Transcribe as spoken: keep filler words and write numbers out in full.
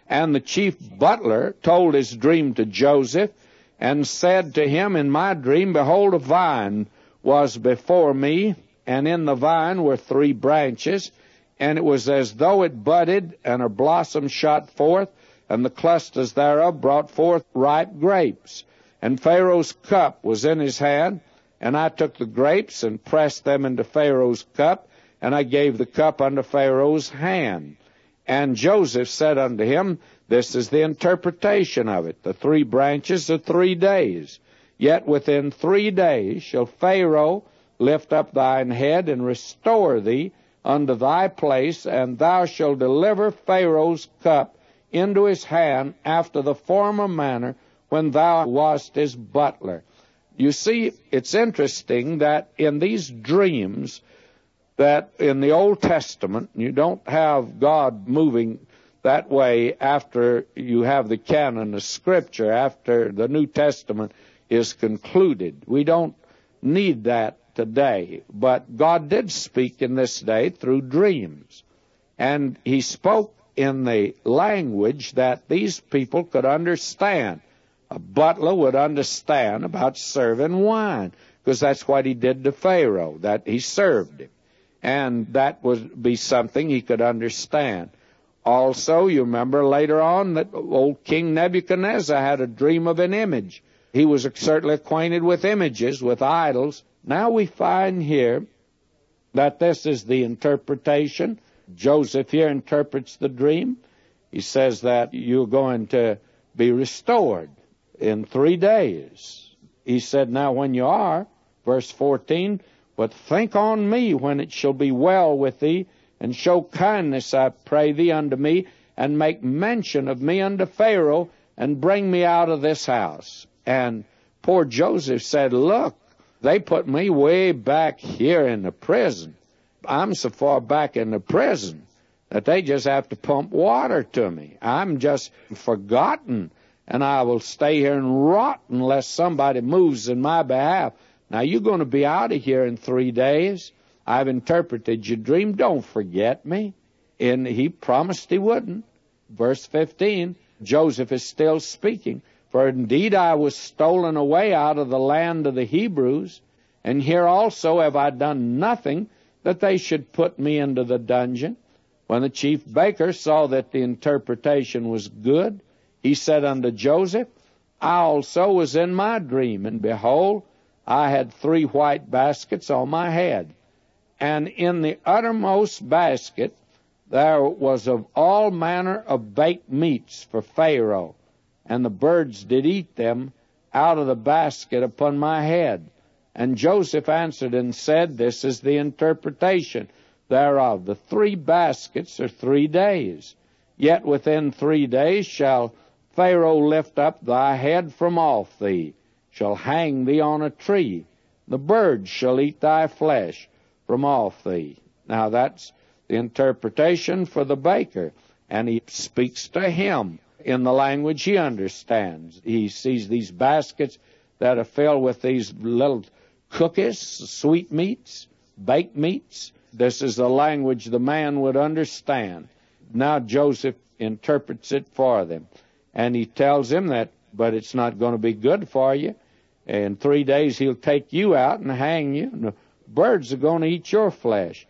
And the chief butler told his dream to Joseph, and said to him, in my dream, behold, a vine was before me, and in the vine were three branches, and it was as though it budded, and her blossoms shot forth, and the clusters thereof brought forth ripe grapes. And Pharaoh's cup was in his hand, and I took the grapes and pressed them into Pharaoh's cup, and I gave the cup unto Pharaoh's hand. And Joseph said unto him, this is the interpretation of it. The three branches are three days. Yet within three days shall Pharaoh lift up thine head and restore thee unto thy place, and thou shalt deliver Pharaoh's cup into his hand after the former manner when thou wast his butler. You see, it's interesting that in these dreams, that in the Old Testament, you don't have God moving that way after you have the canon of Scripture, after the New Testament is concluded. We don't need that today. But God did speak in this day through dreams. And he spoke in the language that these people could understand. A butler would understand about serving wine, because that's what he did to Pharaoh, that he served him. And that would be something he could understand. Also, you remember later on that old King Nebuchadnezzar had a dream of an image. He was certainly acquainted with images, with idols. Now we find here that this is the interpretation. Joseph here interprets the dream. He says that you're going to be restored in three days. He said, now when you are, verse fourteen, but think on me when it shall be well with thee, and show kindness, I pray thee, unto me, and make mention of me unto Pharaoh, and bring me out of this house. And poor Joseph said, look, they put me way back here in the prison. I'm so far back in the prison that they just have to pump water to me. I'm just forgotten, and I will stay here and rot unless somebody moves in my behalf. Now, you're going to be out of here in three days. I've interpreted your dream. Don't forget me. And he promised he wouldn't. Verse fifteen, Joseph is still speaking. For indeed I was stolen away out of the land of the Hebrews, and here also have I done nothing that they should put me into the dungeon. When the chief baker saw that the interpretation was good, he said unto Joseph, I also was in my dream, and behold, I had three white baskets on my head. And in the uttermost basket there was of all manner of baked meats for Pharaoh, and the birds did eat them out of the basket upon my head. And Joseph answered and said, this is the interpretation thereof. The three baskets are three days. Yet within three days shall Pharaoh lift up thy head from off thee, shall hang thee on a tree. The birds shall eat thy flesh from off thee. Now that's the interpretation for the baker. And he speaks to him in the language he understands. He sees these baskets that are filled with these little cookies, sweetmeats, baked meats. This is the language the man would understand. Now Joseph interprets it for them. And he tells him that, but it's not going to be good for you. In three days he'll take you out and hang you, and the birds are going to eat your flesh.